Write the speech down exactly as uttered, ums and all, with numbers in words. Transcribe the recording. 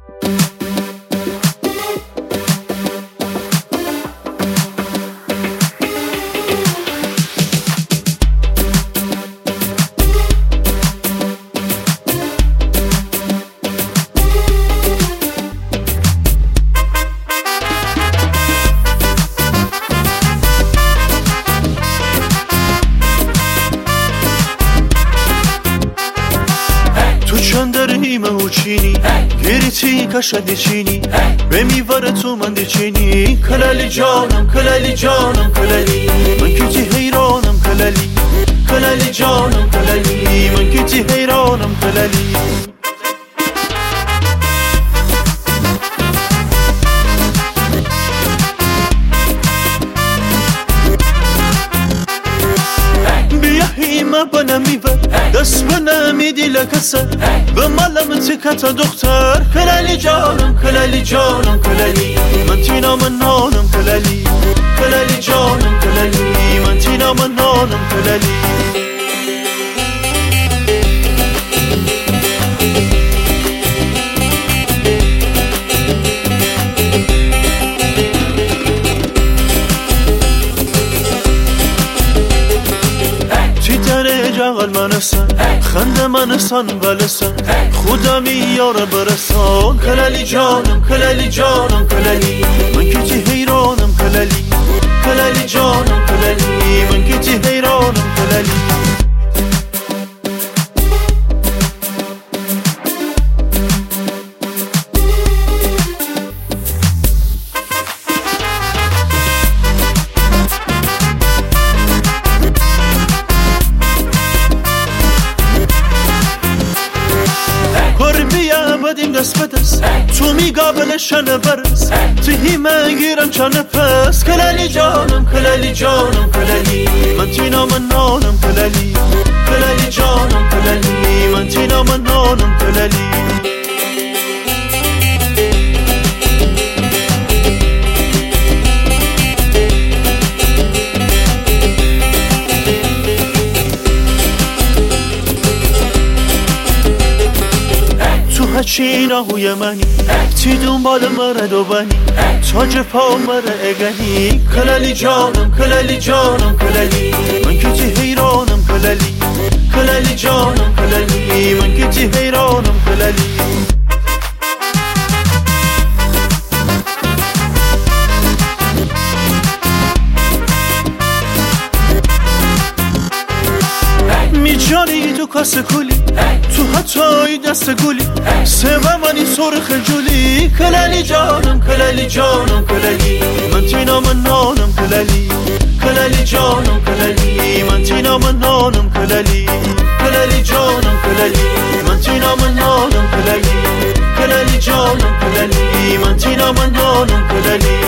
گریتی کشدی چینی به میواره تو من دی چینی کلالی جانم کلالی جانم کلالی من کتی حیرانم کلالی کلالی جانم کلالی من کتی حیرانم کلالی ما بنا میبر دست بنا میدی لکسر به مالم تکت دختر کلالی جانم کلالی جانم کلالی من تینا من نانم کلالی کلالی جانم کلالی من تینا من نانم کلالی جغل منسن خند منسن ولسن خدا میاره برسان کلالی جانم کلالی جانم کلالی من کتی حیرانم کلالی کلالی جانم کلالی من کتی حیرانم کلالی دست به دست تو میقابلشن برس تهی من گیرم چند پس کلالی جانم کلالی جانم کلالی من تینا من نانم کلالی کلالی جانم کلالی من تینا من نانم کلالی هچی نهوی منی تی دنبال مره دو بنی تاج پا مره اگنی کلالی جانم کلالی جانم کلالی من کتی حیرانم کلالی کلالی جانم کلالی من کتی حیرانم کلالی میجانی تو کاسه کلی تو حتای دست گلی سبا منی سرخ جولی کلالی جانم کلالی جانم کلالی من تینا من نانم کلالی کلالی جانم کلالی من تینا من نانم کلالی کلالی جانم کلالی من تینا من نانم کلالی کلالی جانم کلالی من تینا من نانم کلالی